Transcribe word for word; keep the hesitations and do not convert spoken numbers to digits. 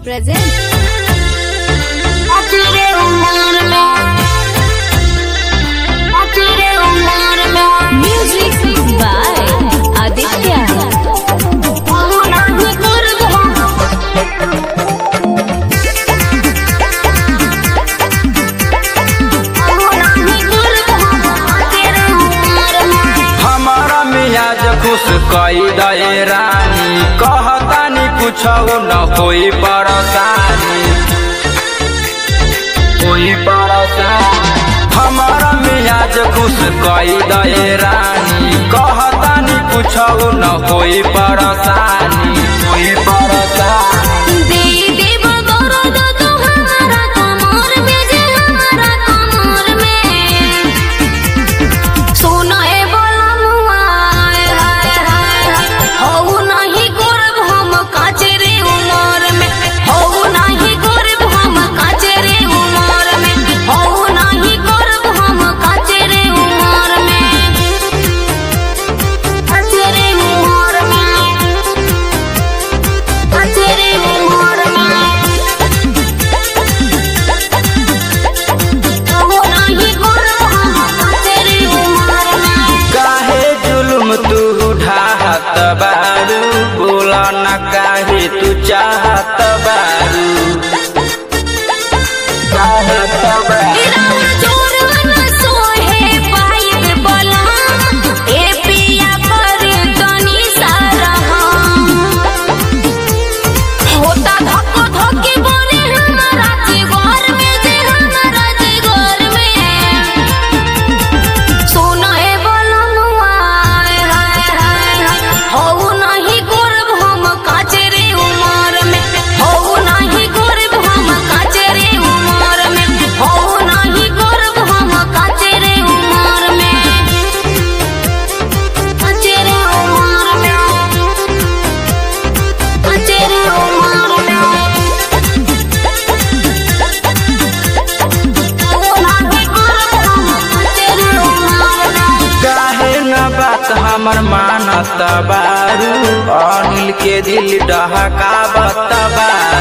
presents music by Aditya. हमारा मियाज खुश कई दे रानी, कहतानी कुछ न कोई परेशानी कोई परेशानी। हमारा मियाज खुश कई दे रानी, कहतानी कुछ न कोई परेशानी कोई परेशानी। बारू बोला न काहे तू चाहत बारू चाहत बारू। हमर मानत बारू अनिल के दिल डहकावत बारू।